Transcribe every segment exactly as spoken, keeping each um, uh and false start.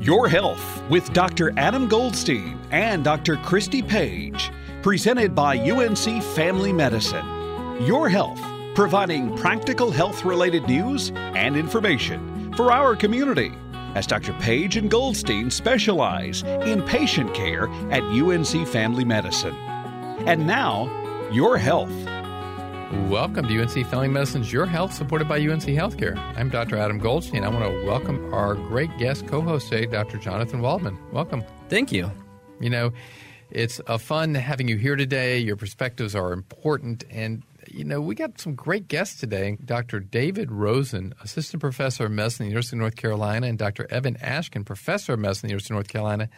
Your Health with Doctor Adam Goldstein and Doctor Christy Page, presented by U N C Family Medicine. Your Health, providing practical health-related news and information for our community, as Doctor Page and Goldstein specialize in patient care at U N C Family Medicine. And now, Your Health. Welcome to U N C Family Medicine's Your Health, supported by U N C Healthcare. I'm Doctor Adam Goldstein. I want to welcome our great guest co-host today, Doctor Jonathan Waldman. Welcome. Thank you. You know, it's a fun having you here today. Your perspectives are important. And, you know, we got some great guests today. Doctor David Rosen, Assistant Professor of Medicine at the University of North Carolina, and Doctor Evan Ashkin, Professor of Medicine at the University of North Carolina,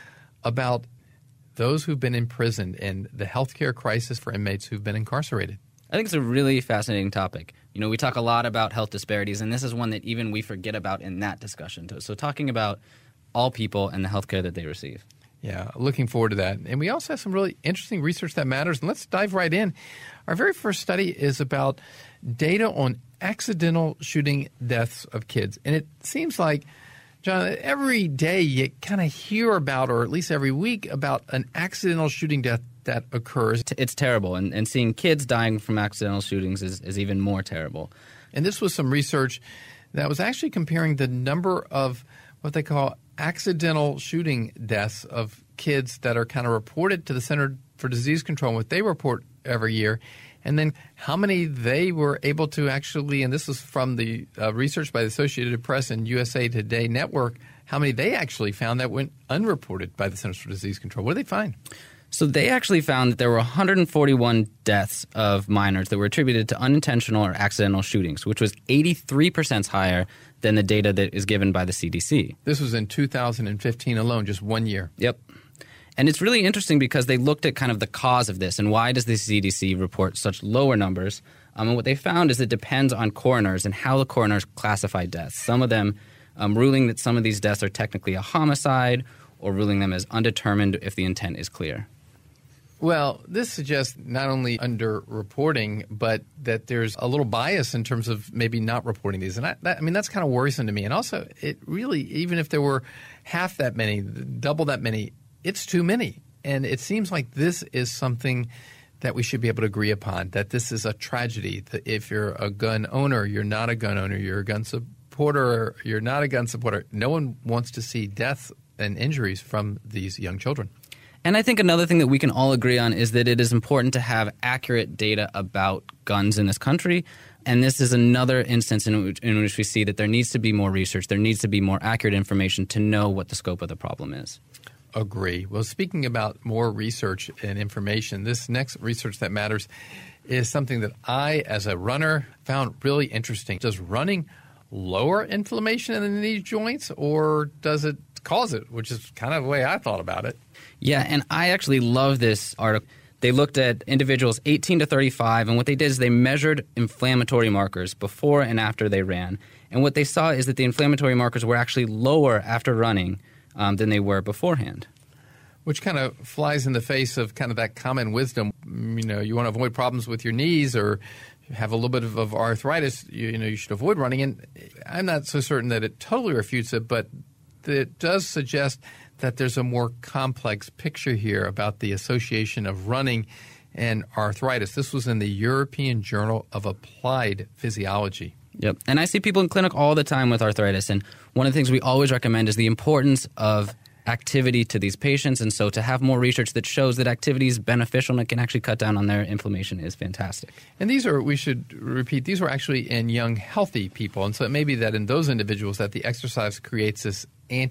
about those who've been imprisoned and the healthcare crisis for inmates who've been incarcerated. I think it's a really fascinating topic. You know, we talk a lot about health disparities, and this is one that even we forget about in that discussion too. So talking about all people and the health care that they receive. Yeah, looking forward to that. And we also have some really interesting research that matters. And let's dive right in. Our very first study is about data on accidental shooting deaths of kids. And it seems like, John, every day you kind of hear about, or at least every week, about an accidental shooting death that occurs. It's terrible. And, and seeing kids dying from accidental shootings is, is even more terrible. And this was some research that was actually comparing the number of what they call accidental shooting deaths of kids that are kind of reported to the Center for Disease Control and what they report every year, and then how many they were able to actually, and this is from the uh, research by the Associated Press and U S A Today Network, how many they actually found that went unreported by the Centers for Disease Control. What did they find? So they actually found that there were one hundred forty-one deaths of minors that were attributed to unintentional or accidental shootings, which was eighty-three percent higher than the data that is given by the C D C. This was in two thousand fifteen alone, just one year. Yep. And it's really interesting because they looked at kind of the cause of this and why does the C D C report such lower numbers. Um, and what they found is it depends on coroners and how the coroners classify deaths. Some of them um, ruling that some of these deaths are technically a homicide or ruling them as undetermined if the intent is clear. Well, this suggests not only under-reporting, but that there's a little bias in terms of maybe not reporting these. And I, that, I mean, that's kind of worrisome to me. And also, it really, even if there were half that many, double that many, it's too many. And it seems like this is something that we should be able to agree upon, that this is a tragedy. That if you're a gun owner, you're not a gun owner, you're a gun supporter, you're not a gun supporter. No one wants to see deaths and injuries from these young children. And I think another thing that we can all agree on is that it is important to have accurate data about guns in this country. And this is another instance in which, in which we see that there needs to be more research. There needs to be more accurate information to know what the scope of the problem is. Agree. Well, speaking about more research and information, this next research that matters is something that I, as a runner, found really interesting. Does running lower inflammation in the knee joints, or does it cause it, which is kind of the way I thought about it? Yeah, and I actually love this article. They looked at individuals eighteen to thirty-five, and what they did is they measured inflammatory markers before and after they ran. And what they saw is that the inflammatory markers were actually lower after running um, than they were beforehand. Which kind of flies in the face of kind of that common wisdom. You know, you want to avoid problems with your knees or have a little bit of, of arthritis, you, you know, you should avoid running. And I'm not so certain that it totally refutes it, but it does suggest that there's a more complex picture here about the association of running and arthritis. This was in the European Journal of Applied Physiology. Yep. And I see people in clinic all the time with arthritis. And one of the things we always recommend is the importance of activity to these patients. And so to have more research that shows that activity is beneficial and it can actually cut down on their inflammation is fantastic. And these are, we should repeat, these were actually in young, healthy people. And so it may be that in those individuals that the exercise creates this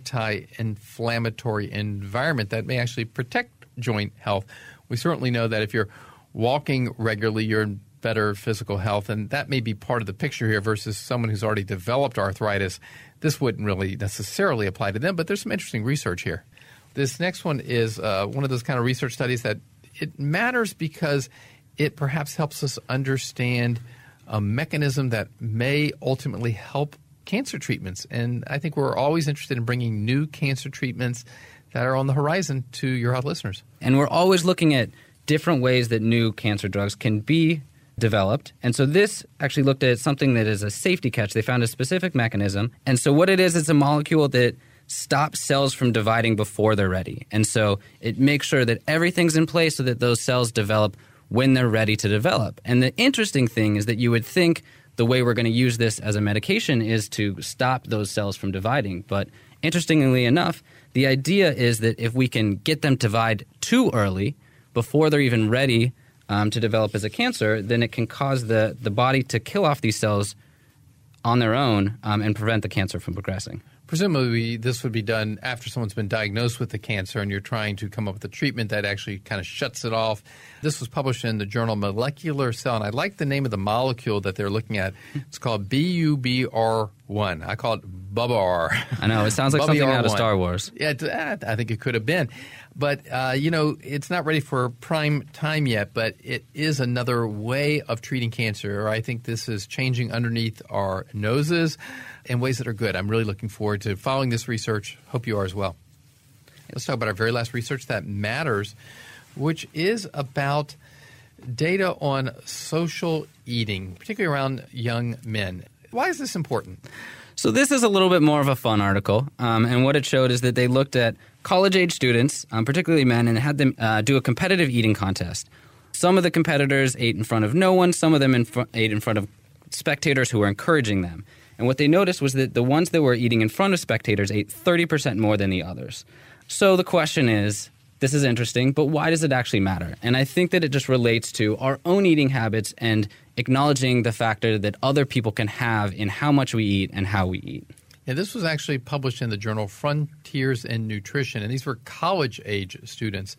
anti-inflammatory environment that may actually protect joint health. We certainly know that if you're walking regularly, you're in better physical health, and that may be part of the picture here versus someone who's already developed arthritis. This wouldn't really necessarily apply to them, but there's some interesting research here. This next one is uh, one of those kind of research studies that it matters because it perhaps helps us understand a mechanism that may ultimately help cancer treatments. And I think we're always interested in bringing new cancer treatments that are on the horizon to your health listeners. And we're always looking at different ways that new cancer drugs can be developed. And so this actually looked at something that is a safety catch. They found a specific mechanism. And so what it is, it's a molecule that stop cells from dividing before they're ready. And so it makes sure that everything's in place so that those cells develop when they're ready to develop. And the interesting thing is that you would think the way we're going to use this as a medication is to stop those cells from dividing. But interestingly enough, the idea is that if we can get them to divide too early, before they're even ready um, to develop as a cancer, then it can cause the, the body to kill off these cells on their own um, and prevent the cancer from progressing. Presumably, this would be done after someone's been diagnosed with the cancer and you're trying to come up with a treatment that actually kind of shuts it off. This was published in the journal Molecular Cell, and I like the name of the molecule that they're looking at. It's called B U B R one. I call it Bubba R. I know. It sounds like something out of Star Wars. Yeah, I think it could have been. But, uh, you know, it's not ready for prime time yet, but it is another way of treating cancer. I think this is changing underneath our noses in ways that are good. I'm really looking forward to following this research. Hope you are as well. Let's talk about our very last research that matters, which is about data on social eating, particularly around young men. Why is this important? So this is a little bit more of a fun article, um, and what it showed is that they looked at college-age students, um, particularly men, and had them uh, do a competitive eating contest. Some of the competitors ate in front of no one. Some of them in fr- ate in front of spectators who were encouraging them. And what they noticed was that the ones that were eating in front of spectators ate thirty percent more than the others. So the question is, this is interesting, but why does it actually matter? And I think that it just relates to our own eating habits and acknowledging the factor that other people can have in how much we eat and how we eat. Yeah, this was actually published in the journal Frontiers in Nutrition, and these were college-age students.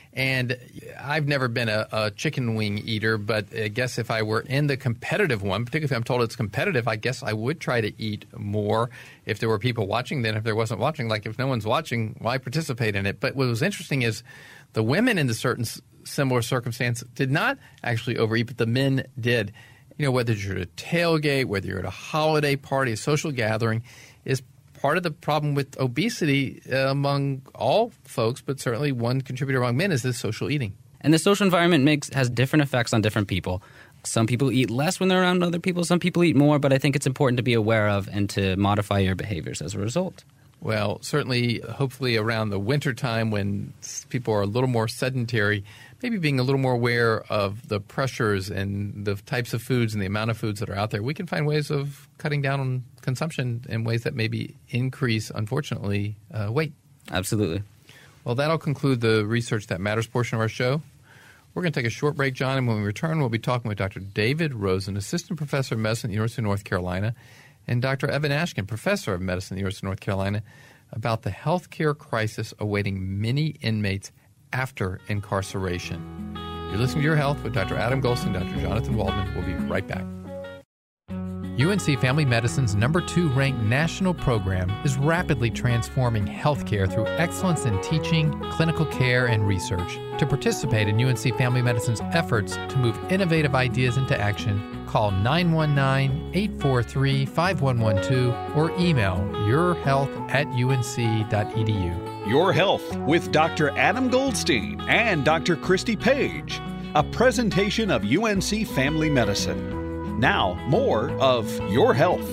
And I've never been a, a chicken wing eater, but I guess if I were in the competitive one, particularly if I'm told it's competitive, I guess I would try to eat more if there were people watching. Then if there wasn't watching, like if no one's watching, why participate in it? But what was interesting is the women in the certain similar circumstance did not actually overeat, but the men did. You know, whether you're at a tailgate, whether you're at a holiday party, a social gathering, is part of the problem with obesity uh, among all folks, but certainly one contributor among men is this social eating. And the social environment makes has different effects on different people. Some people eat less when they're around other people. Some people eat more, but I think it's important to be aware of and to modify your behaviors as a result. Well, certainly, hopefully around the wintertime when people are a little more sedentary, maybe being a little more aware of the pressures and the types of foods and the amount of foods that are out there, we can find ways of cutting down on consumption in ways that maybe increase, unfortunately, uh, weight. Absolutely. Well, that'll conclude the Research That Matters portion of our show. We're going to take a short break, John, and when we return, we'll be talking with Doctor David Rosen, Assistant Professor of Medicine at the University of North Carolina, and Doctor Evan Ashkin, Professor of Medicine at the University of North Carolina, about the healthcare crisis awaiting many inmates after incarceration. You're listening to Your Health with Doctor Adam Goldstein, Doctor Jonathan Waldman. We'll be right back. U N C Family Medicine's number two ranked national program is rapidly transforming healthcare through excellence in teaching, clinical care, and research. To participate in U N C Family Medicine's efforts to move innovative ideas into action, call nine one nine, eight four three, five one one two or email yourhealth at unc.edu. Your Health with Doctor Adam Goldstein and Doctor Christy Page, a presentation of U N C Family Medicine. Now, more of Your Health.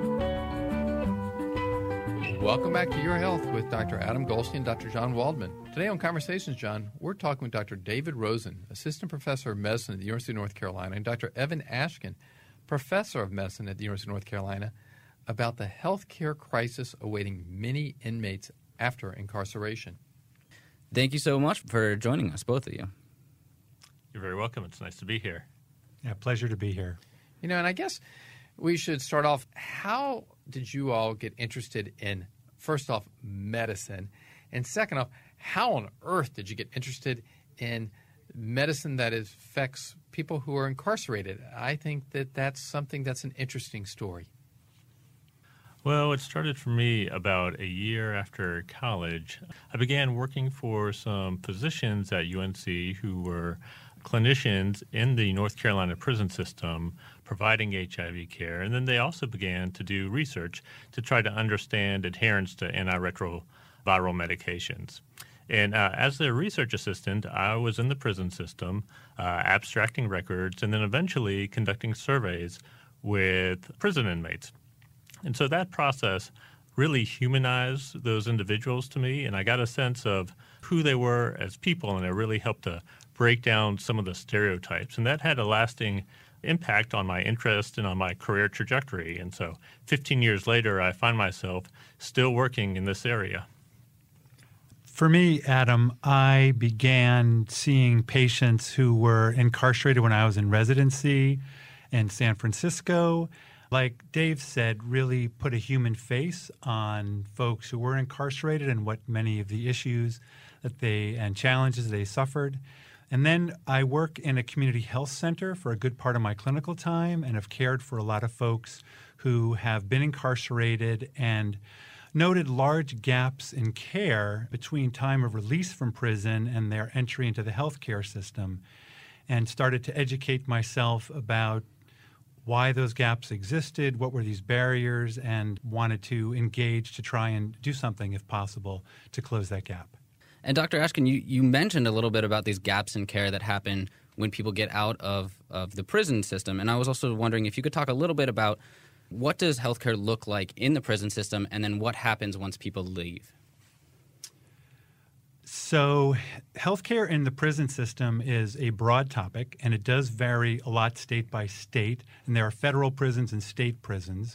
Welcome back to Your Health with Doctor Adam Goldstein and Doctor John Waldman. Today on Conversations, John, we're talking with Doctor David Rosen, Assistant Professor of Medicine at the University of North Carolina, and Doctor Evan Ashkin, Professor of Medicine at the University of North Carolina, about the healthcare crisis awaiting many inmates after incarceration. Thank you so much for joining us, both of you. You're very welcome. It's nice to be here. Yeah, pleasure to be here. You know, and I guess we should start off, how did you all get interested in, first off, medicine, and second off, how on earth did you get interested in medicine that affects people who are incarcerated? I think that that's something that's an interesting story. Well, it started for me about a year after college. I began working for some physicians at U N C who were clinicians in the North Carolina prison system providing H I V care, and then they also began to do research to try to understand adherence to antiretroviral medications. And uh, as their research assistant, I was in the prison system, uh, abstracting records, and then eventually conducting surveys with prison inmates. And so that process really humanize those individuals to me, and I got a sense of who they were as people, and it really helped to break down some of the stereotypes. And that had a lasting impact on my interest and on my career trajectory. And so fifteen years later, I find myself still working in this area. For me, Adam, I began seeing patients who were incarcerated when I was in residency in San Francisco. Like Dave said, really put a human face on folks who were incarcerated and what many of the issues that they and challenges they suffered. And then I work in a community health center for a good part of my clinical time and have cared for a lot of folks who have been incarcerated and noted large gaps in care between time of release from prison and their entry into the healthcare system, and started to educate myself about why those gaps existed, what were these barriers, and wanted to engage to try and do something, if possible, to close that gap. And Doctor Ashkin, you, you mentioned a little bit about these gaps in care that happen when people get out of, of the prison system. And I was also wondering if you could talk a little bit about what does healthcare look like in the prison system, and then what happens once people leave? So healthcare in the prison system is a broad topic, and it does vary a lot state by state, and there are federal prisons and state prisons.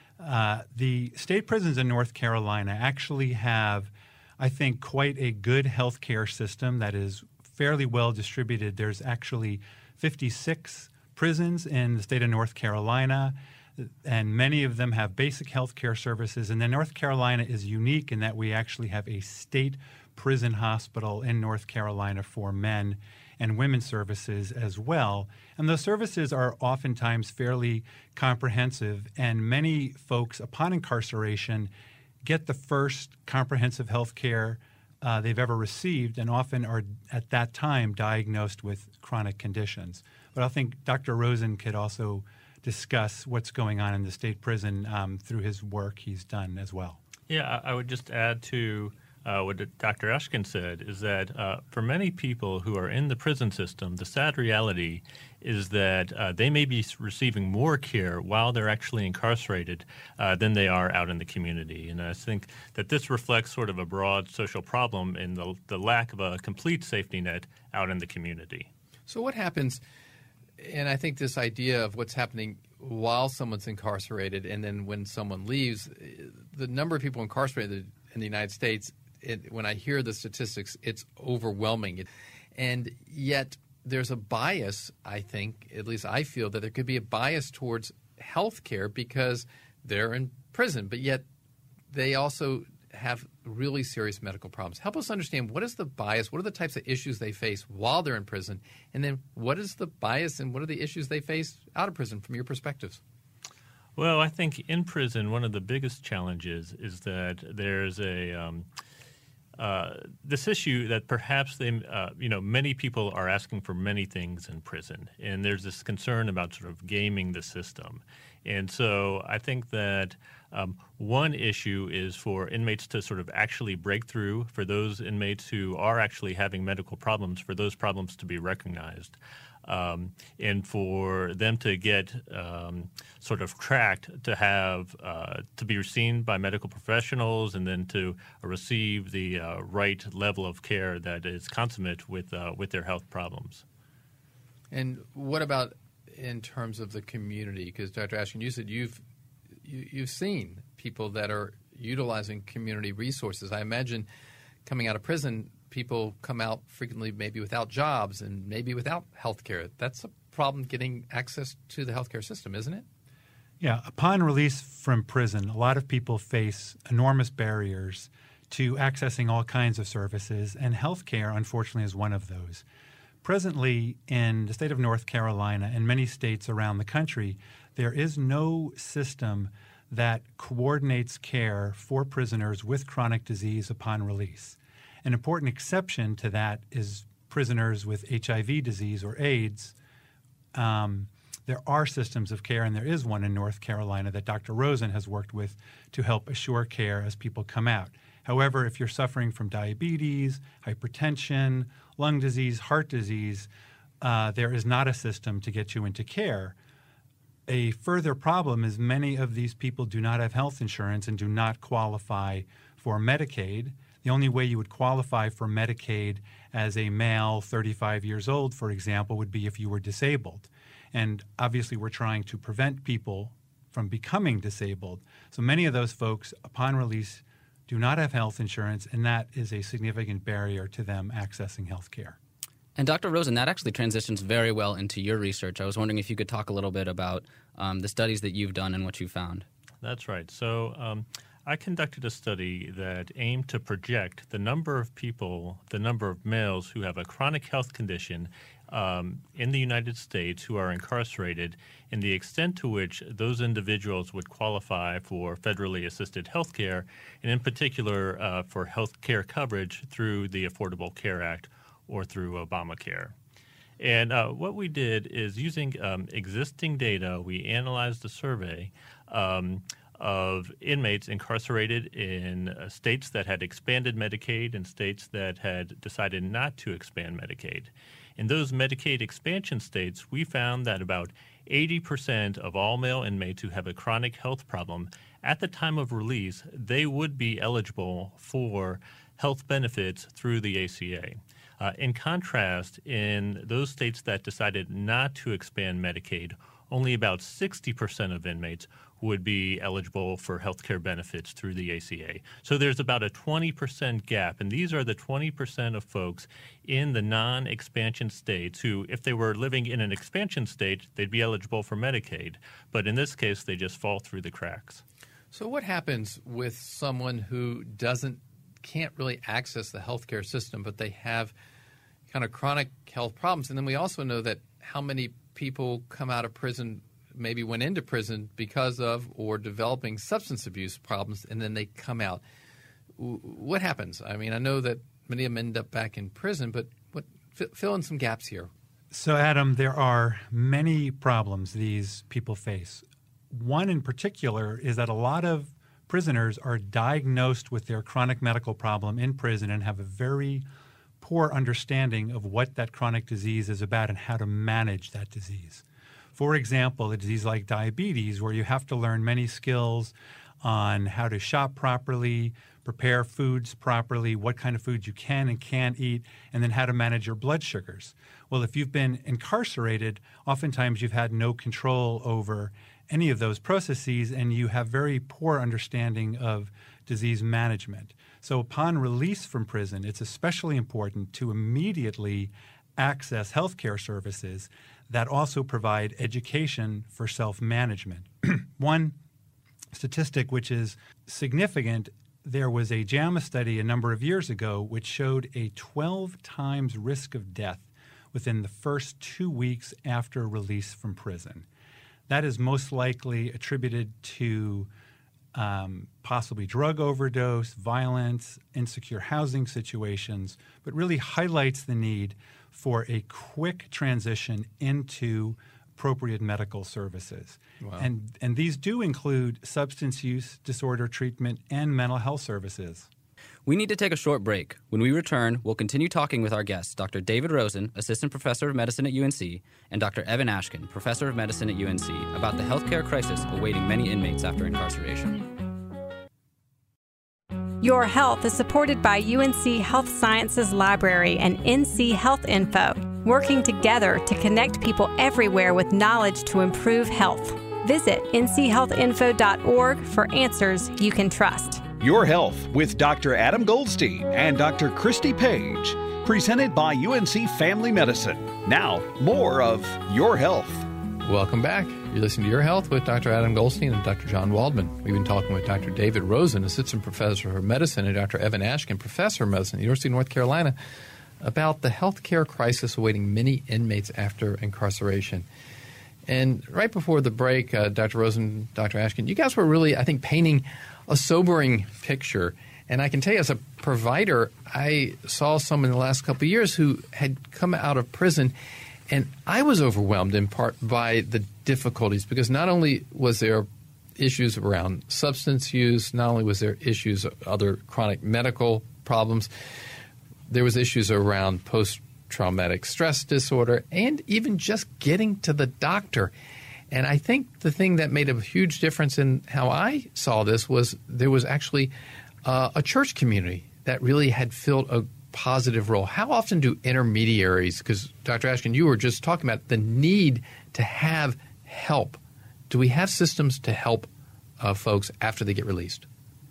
Uh, the state prisons in North Carolina actually have, I think, quite a good healthcare system that is fairly well distributed. There's actually fifty-six prisons in the state of North Carolina, and many of them have basic health care services. And then North Carolina is unique in that we actually have a state prison hospital in North Carolina for men and women's services as well. And those services are oftentimes fairly comprehensive, and many folks upon incarceration get the first comprehensive health care uh, they've ever received, and often are at that time diagnosed with chronic conditions. But I think Doctor Rosen could also discuss what's going on in the state prison um, through his work he's done as well. Yeah, I would just add to uh, what Doctor Ashkin said, is that uh, for many people who are in the prison system, the sad reality is that uh, they may be receiving more care while they're actually incarcerated uh, than they are out in the community. And I think that this reflects sort of a broad social problem in the, the lack of a complete safety net out in the community. So what happens, and I think this idea of what's happening while someone's incarcerated and then when someone leaves, the number of people incarcerated in the United States, it, when I hear the statistics, it's overwhelming. And yet there's a bias, I think, at least I feel, that there could be a bias towards health care because they're in prison, but yet they also have really serious medical problems. Help us understand, what is the bias, what are the types of issues they face while they're in prison, and then what is the bias and what are the issues they face out of prison from your perspectives? Well, I think in prison, one of the biggest challenges is that there's a um, uh, this issue that perhaps they, uh, you know, many people are asking for many things in prison, and there's this concern about sort of gaming the system. And so I think that um, one issue is for inmates to sort of actually break through, for those inmates who are actually having medical problems, for those problems to be recognized. Um, and for them to get um, sort of tracked, to have uh, to be seen by medical professionals, and then to receive the uh, right level of care that is consummate with uh, with their health problems. And what about in terms of the community? Because Doctor Ashkin, you said you've you, you've seen people that are utilizing community resources. I imagine coming out of prison, people come out frequently maybe without jobs and maybe without health care. That's a problem getting access to the healthcare system, isn't it? Yeah. Upon release from prison, a lot of people face enormous barriers to accessing all kinds of services, and health care, unfortunately, is one of those. Presently, in the state of North Carolina and many states around the country, there is no system that coordinates care for prisoners with chronic disease upon release. An important exception to that is prisoners with H I V disease or AIDS. Um, there are systems of care, and there is one in North Carolina that Doctor Rosen has worked with to help assure care as people come out. However, if you're suffering from diabetes, hypertension, lung disease, heart disease, uh, there is not a system to get you into care. a further problem is many of these people do not have health insurance and do not qualify for Medicaid. The only way you would qualify for Medicaid as a male thirty-five years old, for example, would be if you were disabled. And obviously we're trying to prevent people from becoming disabled. So many of those folks, upon release, do not have health insurance, and that is a significant barrier to them accessing health care. And Doctor Rosen, that actually transitions very well into your research. I was wondering if you could talk a little bit about um, the studies that you've done and what you found. That's right. So um, I conducted a study that aimed to project the number of people, the number of males who have a chronic health condition um, in the United States who are incarcerated, and the extent to which those individuals would qualify for federally assisted health care, and in particular uh, for health care coverage through the Affordable Care Act or through Obamacare. And uh, what we did is, using um, existing data, we analyzed a survey um, of inmates incarcerated in uh, states that had expanded Medicaid and states that had decided not to expand Medicaid. In those Medicaid expansion states, we found that about eighty percent of all male inmates who have a chronic health problem, at the time of release, they would be eligible for health benefits through the A C A. Uh, in contrast, in those states that decided not to expand Medicaid, only about sixty percent of inmates would be eligible for health care benefits through the A C A. So there's about a twenty percent gap, and these are the twenty percent of folks in the non-expansion states who, if they were living in an expansion state, they'd be eligible for Medicaid. But in this case, they just fall through the cracks. So what happens with someone who doesn't can't really access the healthcare system, but they have kind of chronic health problems? And then we also know that how many people come out of prison, maybe went into prison because of or developing substance abuse problems, and then they come out. What happens? I mean, I know that many of them end up back in prison, but what, fill in some gaps here. So, Adam, there are many problems these people face. One in particular is that a lot of prisoners are diagnosed with their chronic medical problem in prison and have a very poor understanding of what that chronic disease is about and how to manage that disease. For example, a disease like diabetes, where you have to learn many skills on how to shop properly, prepare foods properly, what kind of foods you can and can't eat, and then how to manage your blood sugars. Well, if you've been incarcerated, oftentimes you've had no control over any of those processes, and you have very poor understanding of disease management. So upon release from prison, it's especially important to immediately access healthcare services that also provide education for self-management. One statistic which is significant, there was a JAMA study a number of years ago which showed a twelve times risk of death within the first two weeks after release from prison. That is most likely attributed to um, possibly drug overdose, violence, insecure housing situations, but really highlights the need for a quick transition into appropriate medical services. Wow. And, and these do include substance use disorder treatment and mental health services. We need to take a short break. When we return, we'll continue talking with our guests, Doctor David Rosen, Assistant Professor of Medicine at U N C, and Doctor Evan Ashkin, Professor of Medicine at U N C, about the healthcare crisis awaiting many inmates after incarceration. Your Health is supported by U N C Health Sciences Library and N C Health Info, working together to connect people everywhere with knowledge to improve health. Visit N C health info dot org for answers you can trust. Your Health with Doctor Adam Goldstein and Doctor Christy Page, presented by U N C Family Medicine. Now, more of Your Health. Welcome back. You're listening to Your Health with Doctor Adam Goldstein and Doctor John Waldman. We've been talking with Doctor David Rosen, Assistant Professor of Medicine, and Doctor Evan Ashkin, Professor of Medicine at the University of North Carolina, about the healthcare crisis awaiting many inmates after incarceration. And right before the break, uh, Doctor Rosen, Doctor Ashkin, you guys were really, I think, painting a sobering picture. And I can tell you, as a provider, I saw some in the last couple of years who had come out of prison, and I was overwhelmed in part by the difficulties, because not only was there issues around substance use, not only was there issues of other chronic medical problems, there was issues around post-traumatic stress disorder, and even just getting to the doctor. And I think the thing that made a huge difference in how I saw this was there was actually uh, a church community that really had filled a positive role. How often do intermediaries, because Doctor Ashkin, you were just talking about the need to have help. Do we have systems to help uh, folks after they get released?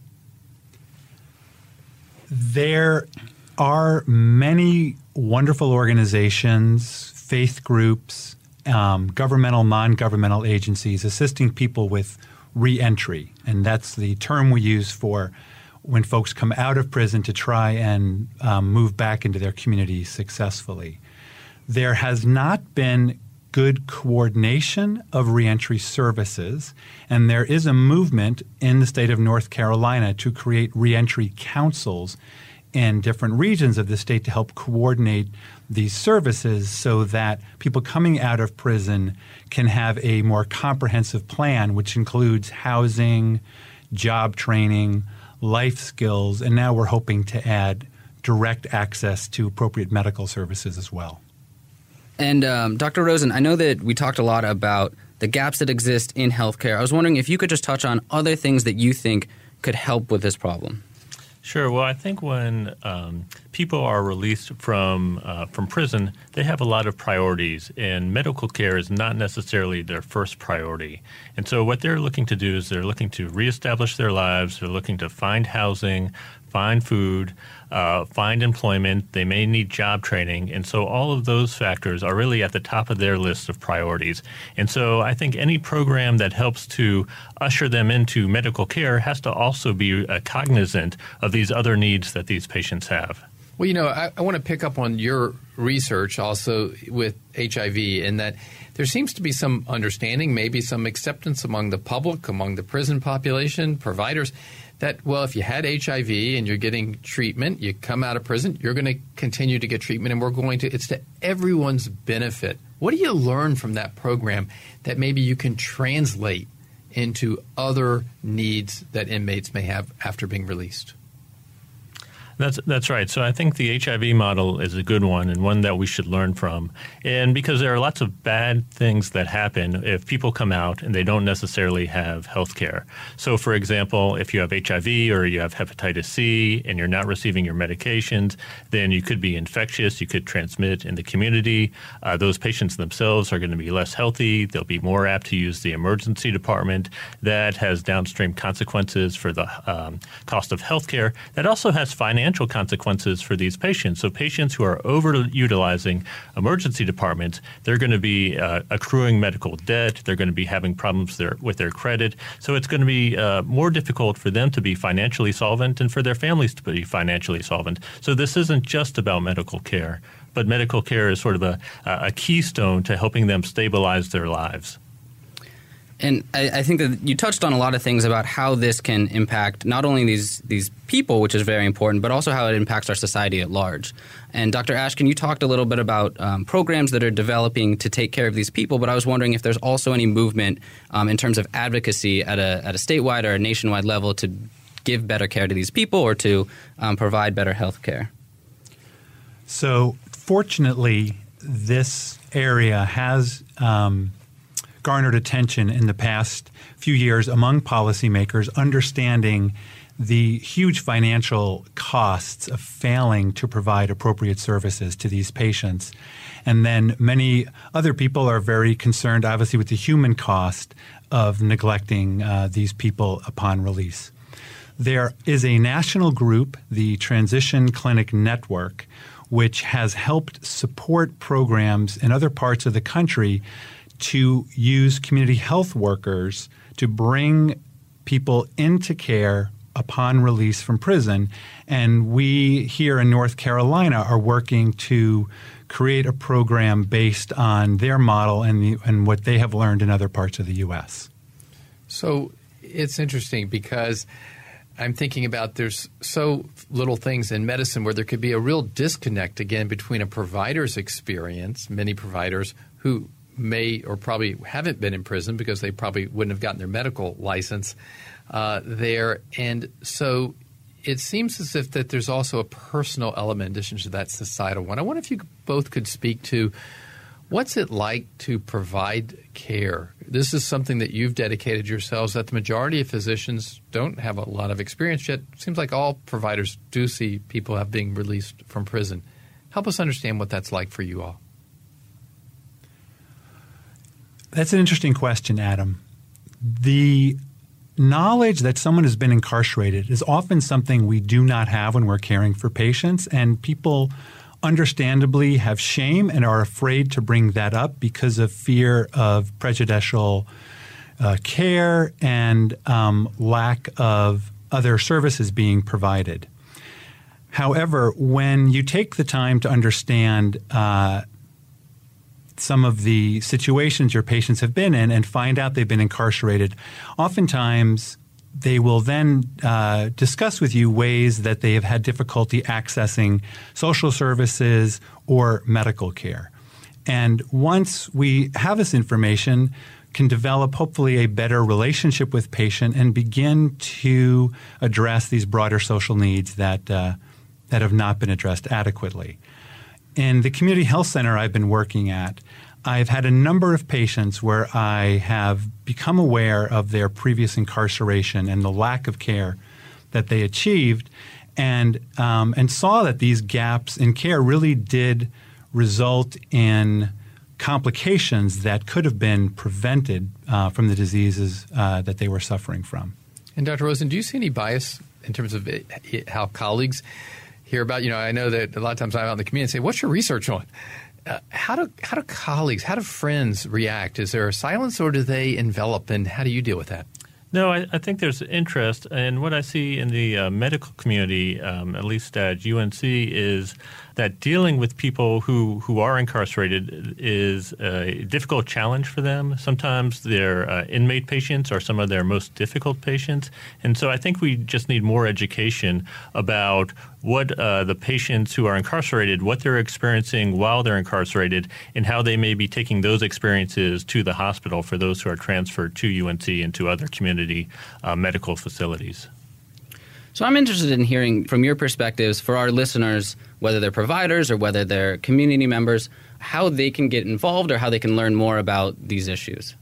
There are many wonderful organizations, faith groups, um, governmental, non-governmental agencies assisting people with reentry. And that's the term we use for when folks come out of prison to try and um, move back into their community successfully. There has not been good coordination of reentry services, and there is a movement in the state of North Carolina to create reentry councils in different regions of the state to help coordinate these services so that people coming out of prison can have a more comprehensive plan, which includes housing, job training, life skills, and now we're hoping to add direct access to appropriate medical services as well. And um, Doctor Rosen, I know that we talked a lot about the gaps that exist in healthcare. I was wondering if you could just touch on other things that you think could help with this problem. Sure. Well, I think when um, people are released from uh, from prison, they have a lot of priorities, and medical care is not necessarily their first priority. And so what they're looking to do is they're looking to reestablish their lives. They're looking to find housing, find food, uh, find employment. They may need job training. And so all of those factors are really at the top of their list of priorities. And so I think any program that helps to usher them into medical care has to also be uh, cognizant of these other needs that these patients have. Well, you know, I, I want to pick up on your research also with H I V, in that there seems to be some understanding, maybe some acceptance among the public, among the prison population, providers, that, well, if you had H I V and you're getting treatment, you come out of prison, you're going to continue to get treatment, and we're going to – it's to everyone's benefit. What do you learn from that program that maybe you can translate into other needs that inmates may have after being released? That's that's right. So I think the H I V model is a good one and one that we should learn from. And because there are lots of bad things that happen if people come out and they don't necessarily have health care. So, for example, if you have H I V or you have hepatitis C and you're not receiving your medications, then you could be infectious. You could transmit in the community. Uh, those patients themselves are going to be less healthy. They'll be more apt to use the emergency department. That has downstream consequences for the um, cost of health care. That also has financial consequences for these patients. So patients who are overutilizing emergency departments, they're going to be uh, accruing medical debt. They're going to be having problems there with their credit. So it's going to be uh, more difficult for them to be financially solvent and for their families to be financially solvent. So this isn't just about medical care, but medical care is sort of a, a keystone to helping them stabilize their lives. And I, I think that you touched on a lot of things about how this can impact not only these these people, which is very important, but also how it impacts our society at large. And Doctor Ashkin, you talked a little bit about um, programs that are developing to take care of these people, but I was wondering if there's also any movement um, in terms of advocacy at a at a statewide or a nationwide level to give better care to these people or to um, provide better health care. So fortunately, this area has um, garnered attention in the past few years among policymakers, understanding the huge financial costs of failing to provide appropriate services to these patients. And then many other people are very concerned, obviously, with the human cost of neglecting uh, these people upon release. There is a national group, the Transition Clinic Network, which has helped support programs in other parts of the country to use community health workers to bring people into care upon release from prison. And we here in North Carolina are working to create a program based on their model and, the, and what they have learned in other parts of the U S. So it's interesting because I'm thinking about there's so little things in medicine where there could be a real disconnect, again, between a provider's experience, many providers who may or probably haven't been in prison because they probably wouldn't have gotten their medical license uh, there. And so it seems as if that there's also a personal element in addition to that societal one. I wonder if you both could speak to What's it like to provide care? This is something that you've dedicated yourselves, that the majority of physicians don't have a lot of experience yet. It seems like all providers do see people have being released from prison. Help us understand what that's like for you all. That's an interesting question, Adam. The knowledge that someone has been incarcerated is often something we do not have when we're caring for patients, and people understandably have shame and are afraid to bring that up because of fear of prejudicial uh, care and um, lack of other services being provided. However, when you take the time to understand uh, some of the situations your patients have been in and find out they've been incarcerated, oftentimes they will then uh, discuss with you ways that they have had difficulty accessing social services or medical care. And once we have this information, can develop hopefully a better relationship with patient and begin to address these broader social needs that uh, that have not been addressed adequately. In the community health center I've been working at, I've had a number of patients where I have become aware of their previous incarceration and the lack of care that they achieved, and um, and saw that these gaps in care really did result in complications that could have been prevented uh, from the diseases uh, that they were suffering from. And Doctor Rosen, do you see any bias in terms of it, it, how colleagues hear about, you know, I know that a lot of times I'm out in the community and say, what's your research on? Uh, how do how do colleagues, how do friends react? Is there a silence or do they envelop, and how do you deal with that? No, I, I think there's interest. And what I see in the uh, medical community, um, at least at U N C, is that dealing with people who, who are incarcerated is a difficult challenge for them. Sometimes their uh, inmate patients are some of their most difficult patients. And so I think we just need more education about what uh, the patients who are incarcerated, what they're experiencing while they're incarcerated, and how they may be taking those experiences to the hospital for those who are transferred to U N C and to other community uh, medical facilities. So I'm interested in hearing from your perspectives for our listeners, whether they're providers or whether they're community members, how they can get involved or how they can learn more about these issues.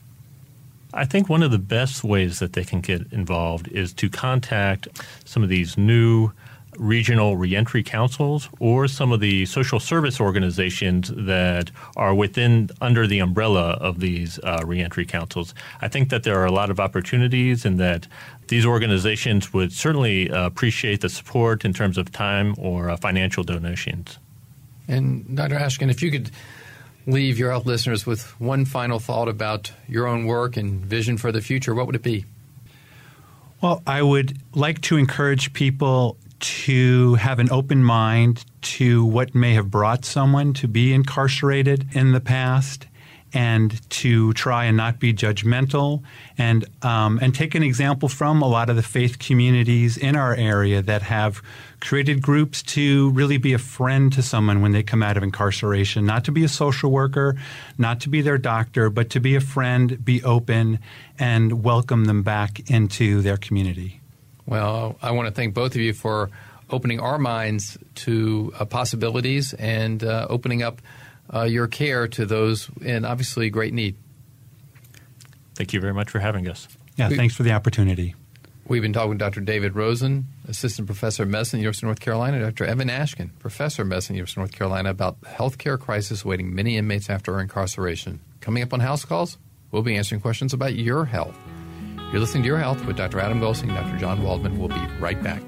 I think one of the best ways that they can get involved is to contact some of these new regional reentry councils or some of the social service organizations that are within under the umbrella of these uh, reentry councils. I think that there are a lot of opportunities and that these organizations would certainly uh, appreciate the support in terms of time or uh, financial donations. And Doctor Ashkin, if you could leave your health listeners with one final thought about your own work and vision for the future, what would it be? Well, I would like to encourage people to have an open mind to what may have brought someone to be incarcerated in the past, and to try and not be judgmental, and um, and take an example from a lot of the faith communities in our area that have created groups to really be a friend to someone when they come out of incarceration, not to be a social worker, not to be their doctor, but to be a friend, be open, and welcome them back into their community. Well, I want to thank both of you for opening our minds to uh, possibilities and uh, opening up uh, your care to those in obviously great need. Thank you very much for having us. Yeah, we, thanks for the opportunity. We've been talking with Doctor David Rosen, Assistant Professor of Medicine at the University of North Carolina, Doctor Evan Ashkin, Professor of Medicine at the University of North Carolina, about the healthcare crisis awaiting many inmates after incarceration. Coming up on House Calls, we'll be answering questions about your health. You're listening to Your Health with Doctor Adam Goldstein and Doctor John Waldman. We'll be right back.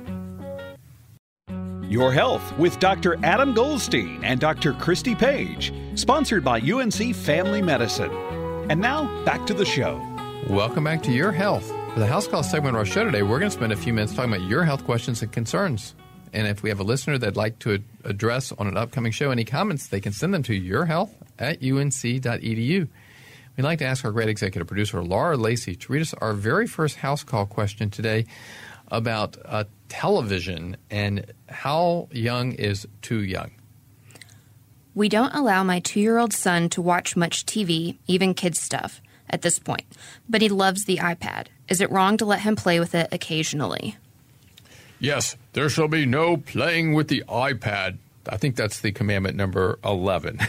Your Health with Doctor Adam Goldstein and Doctor Christy Page, sponsored by U N C Family Medicine. And now, back to the show. Welcome back to Your Health. For the House Call segment of our show today, we're going to spend a few minutes talking about your health questions and concerns. And if we have a listener that'd like to address on an upcoming show any comments, they can send them to yourhealth at u n c dot e d u. We'd like to ask our great executive producer, Laura Lacey, to read us our very first house call question today about uh, television and how young is too young. We don't allow my two-year-old son to watch much T V, even kids' stuff, at this point, but he loves the iPad. Is it wrong to let him play with it occasionally? Yes, there shall be no playing with the iPad. I think that's the commandment number eleven.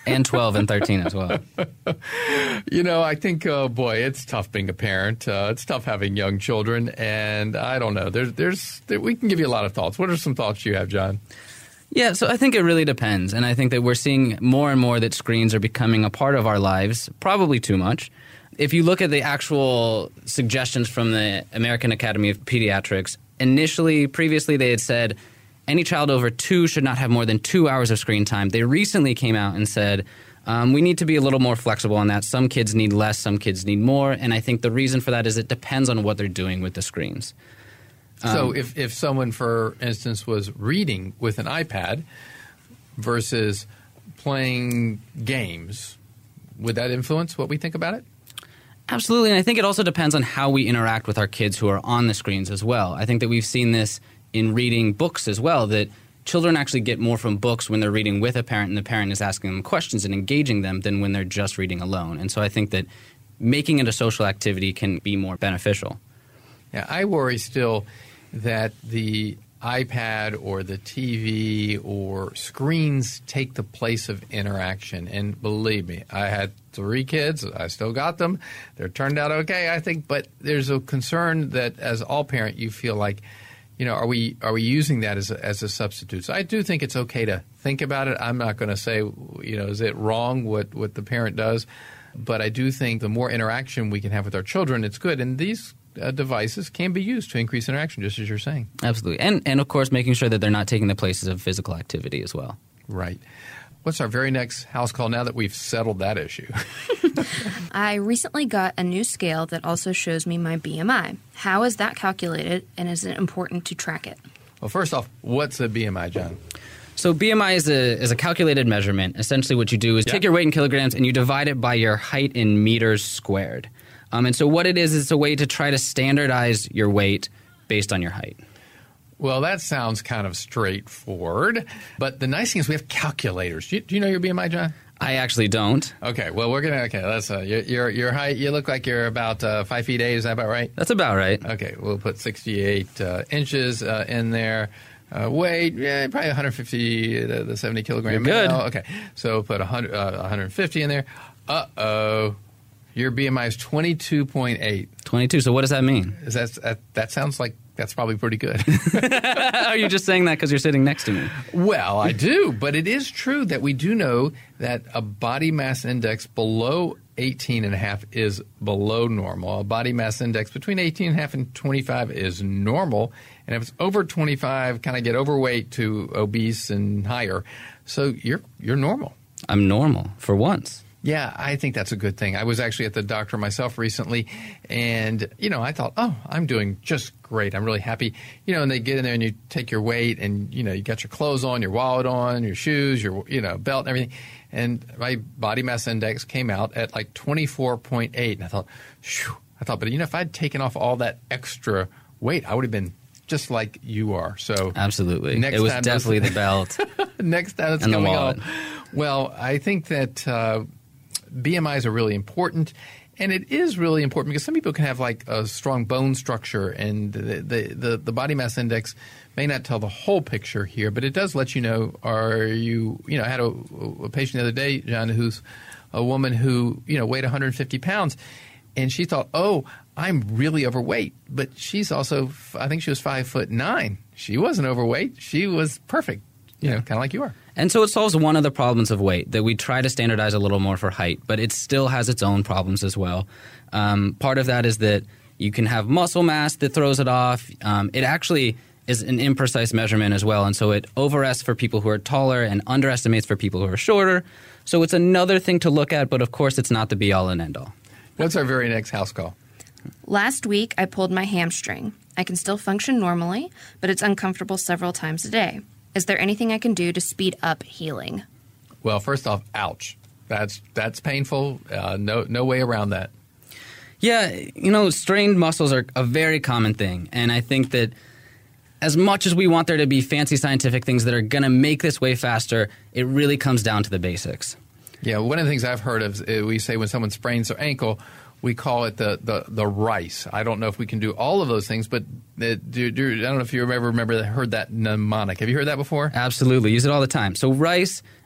And twelve and thirteen as well. You know, I think, oh boy, it's tough being a parent. Uh, it's tough having young children, and I don't know. There's, there's, there, we can give you a lot of thoughts. What are some thoughts you have, John? Yeah, so I think it really depends, and I think that we're seeing more and more that screens are becoming a part of our lives, probably too much. If you look at the actual suggestions from the American Academy of Pediatrics, initially, previously they had said any child over two should not have more than two hours of screen time. They recently came out and said um, we need to be a little more flexible on that. Some kids need less, some kids need more, and I think the reason for that is it depends on what they're doing with the screens. So Um, if, if someone, for instance, was reading with an iPad versus playing games, would that influence what we think about it? Absolutely, and I think it also depends on how we interact with our kids who are on the screens as well. I think that we've seen this in reading books as well, that children actually get more from books when they're reading with a parent and the parent is asking them questions and engaging them than when they're just reading alone. And so I think that making it a social activity can be more beneficial. Yeah, I worry still that the iPad or the T V or screens take the place of interaction. And believe me, I had three kids. I still got them. They're turned out okay, I think. But there's a concern that as all parent, you feel like, you know, are we are we using that as a, as a substitute? So I do think it's okay to think about it. I'm not going to say, you know, is it wrong what, what the parent does? But I do think the more interaction we can have with our children, it's good. And these Uh, devices can be used to increase interaction, just as you're saying. Absolutely. And, and of course, making sure that they're not taking the places of physical activity as well. Right. What's our very next house call now that we've settled that issue? I recently got a new scale that also shows me my B M I. How is that calculated, and is it important to track it? Well, first off, what's a B M I, John? So B M I is a is a calculated measurement. Essentially what you do is Yeah. take your weight in kilograms and you divide it by your height in meters squared. Um, and so what it is, is it's a way to try to standardize your weight based on your height. Well, that sounds kind of straightforward. But the nice thing is we have calculators. Do you, do you know your B M I, John? I actually don't. Okay. Well, we're going to – okay. Let's uh, your, your your height, you look like you're about uh, five feet eight. Is that about right? That's about right. Okay. We'll put sixty-eight uh, inches uh, in there. Uh, weight, yeah, probably one hundred fifty to the seventy kilogram. You're good. Oh, okay. So put one hundred, uh, one hundred fifty in there. Uh-oh. Your B M I is twenty-two point eight. twenty-two. So what does that mean? Is that, that that sounds like that's probably pretty good. Are you just saying that because you're sitting next to me? Well, I do, but it is true that we do know that a body mass index below eighteen and a half is below normal. A body mass index between eighteen and a half and twenty-five is normal. And if it's over twenty-five, kind of get overweight to obese and higher. So you're you're normal. I'm normal for once. Yeah, I think that's a good thing. I was actually at the doctor myself recently, and, you know, I thought, oh, I'm doing just great. I'm really happy. You know, and they get in there and you take your weight and, you know, you got your clothes on, your wallet on, your shoes, your, you know, belt and everything. And my body mass index came out at like twenty-four point eight. And I thought, phew. I thought, but, you know, if I'd taken off all that extra weight, I would have been just like you are. So Absolutely. Next it was time definitely this- the belt. Next time it's And the coming wallet. off. Well, I think that uh, B M Is are really important. And it is really important because some people can have like a strong bone structure, and the, the, the, the body mass index may not tell the whole picture here, but it does let you know, are you, you know, I had a, a patient the other day, John, who's a woman who, you know, weighed one hundred fifty pounds, and she thought, oh, I'm really overweight. But she's also, I think she was five foot nine. She wasn't overweight. She was perfect, you know, kind of like you are. And so it solves one of the problems of weight, that we try to standardize a little more for height, but it still has its own problems as well. Um, part of that is that you can have muscle mass that throws it off. Um, it actually is an imprecise measurement as well, and so it overestimates for people who are taller and underestimates for people who are shorter. So it's another thing to look at, but of course it's not the be-all and end-all. What's our very next house call? Last week, I pulled my hamstring. I can still function normally, but it's uncomfortable several times a day. Is there anything I can do to speed up healing? Well, first off, ouch. That's that's painful. Uh, no no way around that. Yeah, you know, strained muscles are a very common thing, and I think that as much as we want there to be fancy scientific things that are going to make this way faster, it really comes down to the basics. Yeah, one of the things I've heard of is uh, we say when someone sprains their ankle, we call it the, the, the rice. I don't know if we can do all of those things, but uh, do, do, I don't know if you ever remember heard that mnemonic. Have you heard that before? Absolutely. Use it all the time. So rice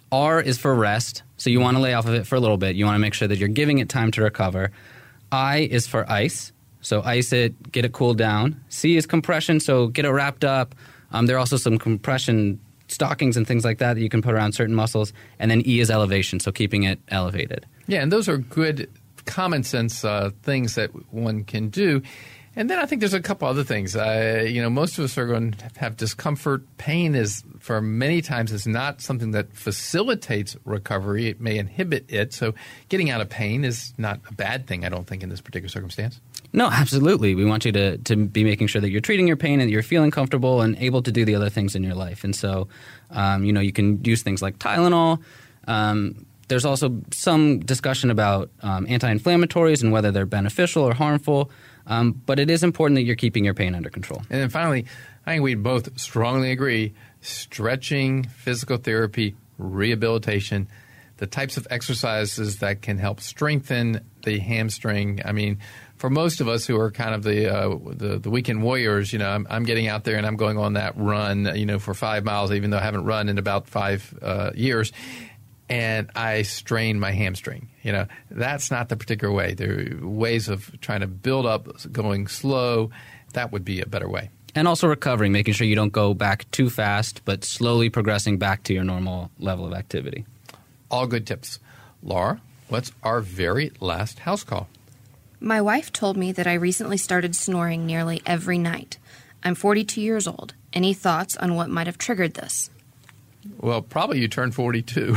R is for rest, so you want to lay off of it for a little bit. You want to make sure that you're giving it time to recover. I is for ice, so ice it, get it cooled down. C is compression, so get it wrapped up. Um, there are also some compression stockings and things like that that you can put around certain muscles. And then E is elevation, so keeping it elevated. Yeah, and those are good common sense uh, things that one can do. And then I think there's a couple other things. Uh, you know, most of us are going to have discomfort. Pain is, for many times, is not something that facilitates recovery. It may inhibit it. So getting out of pain is not a bad thing, I don't think, in this particular circumstance. No, absolutely. We want you to, to be making sure that you're treating your pain and you're feeling comfortable and able to do the other things in your life. And so, um, you know, you can use things like Tylenol. Um, there's also some discussion about um, anti-inflammatories and whether they're beneficial or harmful. Um, but it is important that you're keeping your pain under control. And then finally, I think we both strongly agree, stretching, physical therapy, rehabilitation, the types of exercises that can help strengthen the hamstring. I mean, for most of us who are kind of the uh, the, the weekend warriors, you know, I'm, I'm getting out there and I'm going on that run, you know, for five miles, even though I haven't run in about five uh, years. And I strain my hamstring. You know, that's not the particular way. There are ways of trying to build up, going slow. That would be a better way. And also recovering, making sure you don't go back too fast, but slowly progressing back to your normal level of activity. All good tips. Laura, what's our very last house call? My wife told me that I recently started snoring nearly every night. I'm forty-two years old. Any thoughts on what might have triggered this? Well, probably you turned forty-two.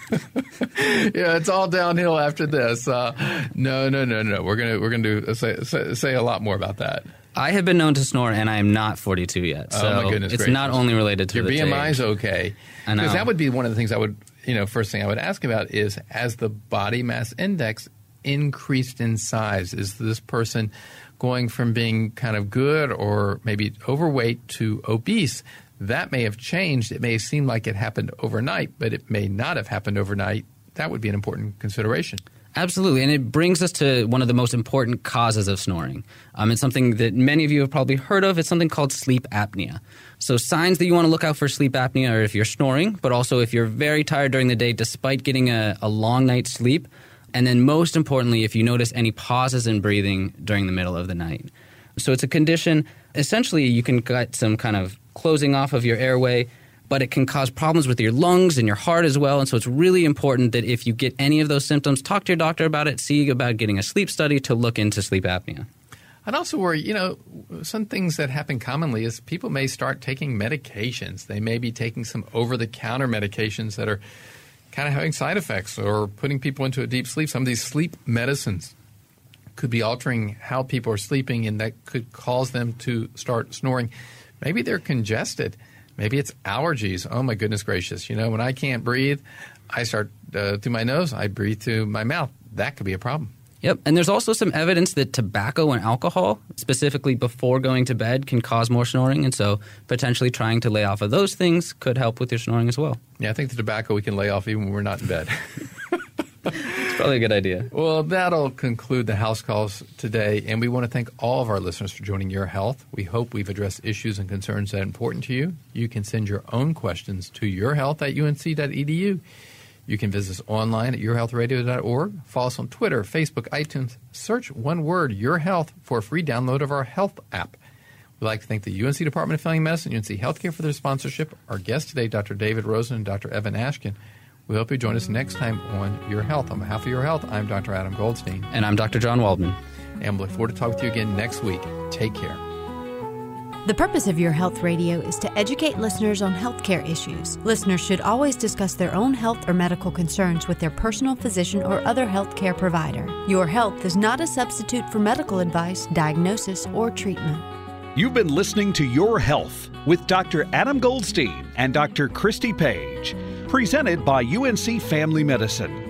Yeah, it's all downhill after this. Uh, no, no, no, no. We're gonna we're gonna do say, say, say a lot more about that. I have been known to snore, and I am not forty-two yet. So oh my goodness, it's gracious. Not only related to your the B M I is age. okay. I know. Because that would be one of the things I would, you know, first thing I would ask about is, as the body mass index increased in size, is this person going from being kind of good or maybe overweight to obese? That may have changed. It may seem like it happened overnight, but it may not have happened overnight. That would be an important consideration. Absolutely, and it brings us to one of the most important causes of snoring. Um, it's something that many of you have probably heard of. It's something called sleep apnea. So signs that you want to look out for sleep apnea are if you're snoring, but also if you're very tired during the day despite getting a, a long night's sleep. And then most importantly, if you notice any pauses in breathing during the middle of the night. So it's a condition, essentially you can get some kind of closing off of your airway, but it can cause problems with your lungs and your heart as well. And so it's really important that if you get any of those symptoms, talk to your doctor about it, see about getting a sleep study to look into sleep apnea. I'd also worry, you know, some things that happen commonly is people may start taking medications. They may be taking some over-the-counter medications that are kind of having side effects or putting people into a deep sleep. Some of these sleep medicines could be altering how people are sleeping, and that could cause them to start snoring. Maybe they're congested. Maybe it's allergies. Oh, my goodness gracious. You know, when I can't breathe, I start uh, through my nose. I breathe through my mouth. That could be a problem. Yep, and there's also some evidence that tobacco and alcohol, specifically before going to bed, can cause more snoring. And so potentially trying to lay off of those things could help with your snoring as well. Yeah, I think the tobacco we can lay off even when we're not in bed. It's probably a good idea. Well, that'll conclude the house calls today, and we want to thank all of our listeners for joining Your Health. We hope we've addressed issues and concerns that are important to you. You can send your own questions to yourhealth at U N C dot E D U. You can visit us online at your health radio dot org. Follow us on Twitter, Facebook, iTunes. Search one word, Your Health, for a free download of our health app. We'd like to thank the U N C Department of Family Medicine, U N C Healthcare for their sponsorship. Our guests today, Doctor David Rosen and Doctor Evan Ashkin. We hope you join us next time on Your Health. On behalf of Your Health, I'm Doctor Adam Goldstein. And I'm Doctor John Waldman. And we look forward to talking with you again next week. Take care. The purpose of Your Health Radio is to educate listeners on healthcare issues. Listeners should always discuss their own health or medical concerns with their personal physician or other healthcare provider. Your Health is not a substitute for medical advice, diagnosis, or treatment. You've been listening to Your Health with Doctor Adam Goldstein and Doctor Christy Page, presented by U N C Family Medicine.